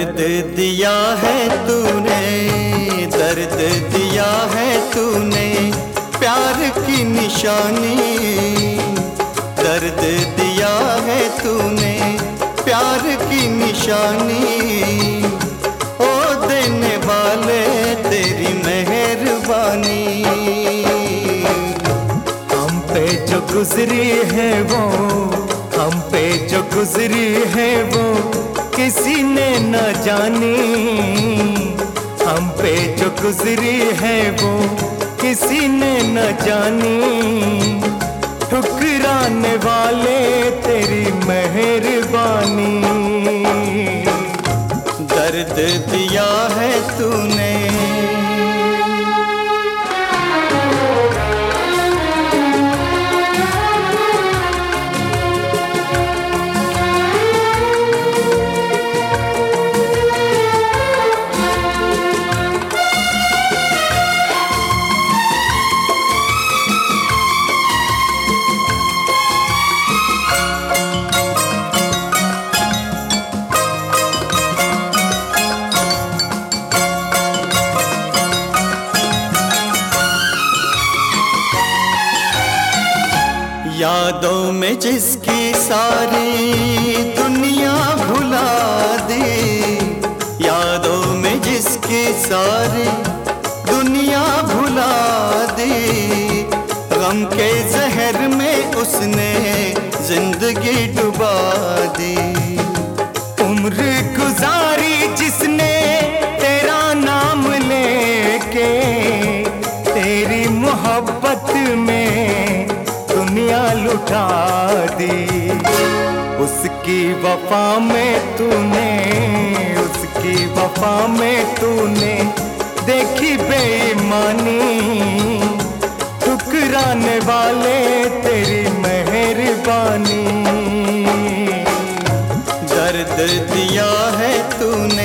दर्द दिया है तूने, दर्द दिया है तूने, प्यार की निशानी। दर्द दिया है तूने, प्यार की निशानी। ओ देने वाले तेरी मेहरबानी। हम पे जो गुजरी है वो, हम पे जो गुजरी है वो किसी ने न जानी। हम पे जो गुजरी है वो किसी ने न जानी। ठुकराने वाले तेरी मेहरबानी। दर्द दिया है तूने। यादों में जिसकी सारी दुनिया भुला दी, यादों में जिसकी सारी दुनिया भुला दी। गम के जहर में उसने जिंदगी डुबा दी। उम्र गुजारी जिसने तेरा नाम लेके, तेरी मोहब्बत में दुनिया लुटा दी। उसकी वफा में तूने, उसकी वफा में तूने देखी बेईमानी। ठुकराने वाले तेरी मेहरबानी। दर्द दिया है तूने।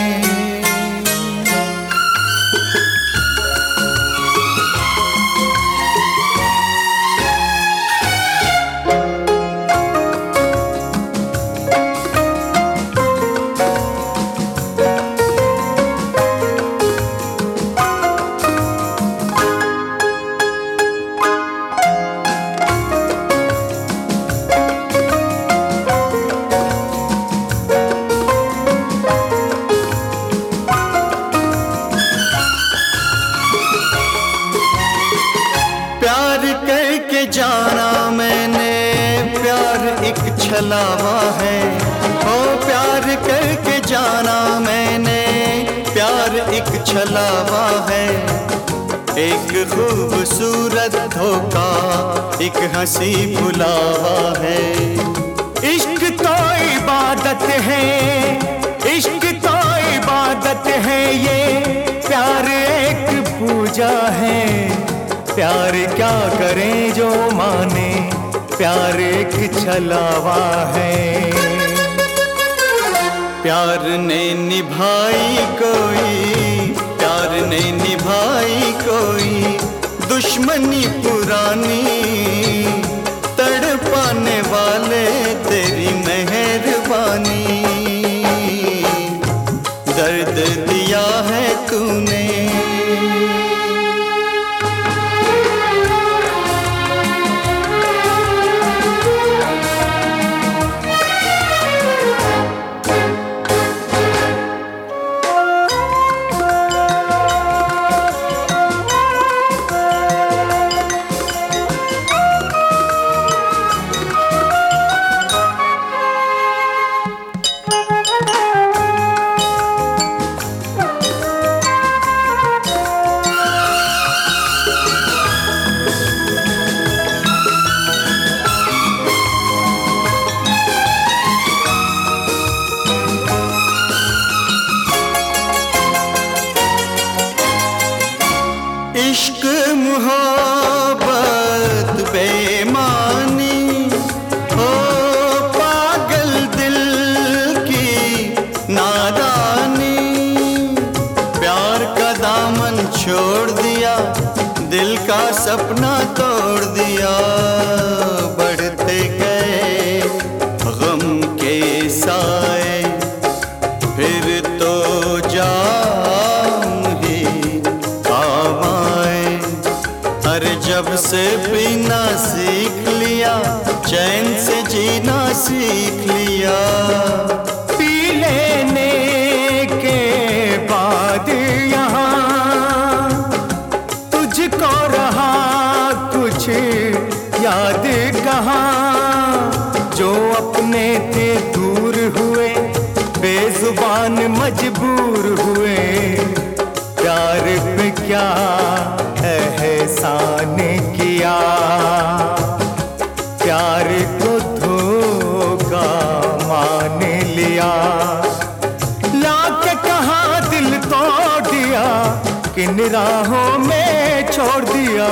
प्यार करके जाना मैंने, प्यार एक छलावा है। ओ प्यार करके जाना मैंने, प्यार एक छलावा है। एक खूबसूरत धोखा, एक हंसी भुलावा है। इश्क तो इबादत है, इश्क तो इबादत है। ये प्यार एक पूजा है। प्यार क्या करें जो माने, प्यार एक छलावा है। प्यार ने निभाई कोई, प्यार ने निभाई कोई दुश्मनी पुरानी। तड़पाने वाले तेरी मेहरबानी। दर्द दिया है तूने। इश्क मोहब्बत बेईमानी, हो पागल दिल की नादानी। प्यार का दामन छोड़ दिया, दिल का सपना तोड़ दिया। बढ़ते गए गम के साए, फिर जब से पीना सीख लिया, चैन से जीना सीख लिया। पी लेने के बाद यहाँ तुझको रहा कुछ याद कहाँ। जो अपने थे दूर हुए, बेजुबान मजबूर हुए। प्यार पे क्या एहसान किया, प्यार को धोखा मान लिया। लाके कहाँ दिल तोड़ दिया, किन राहों में छोड़ दिया।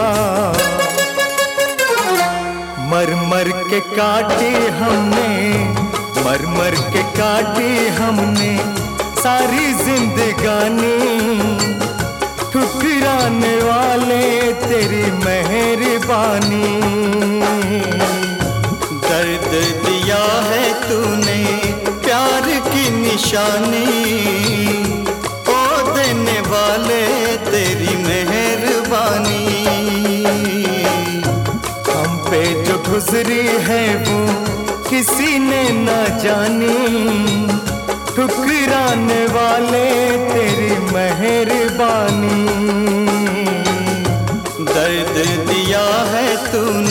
मर मर के काटे हमने, मर मर के काटे हमने सारी जिंदगानी। ठुकराने वाले तेरी मेहरबानी। दर्द दिया है तूने प्यार की निशानी, ओ देने वाले तेरी मेहरबानी। हम पे जो गुजरी है वो किसी ने न जानी। ठुकराने वाले तेरी मेहरबानी। दर्द दिया है तूने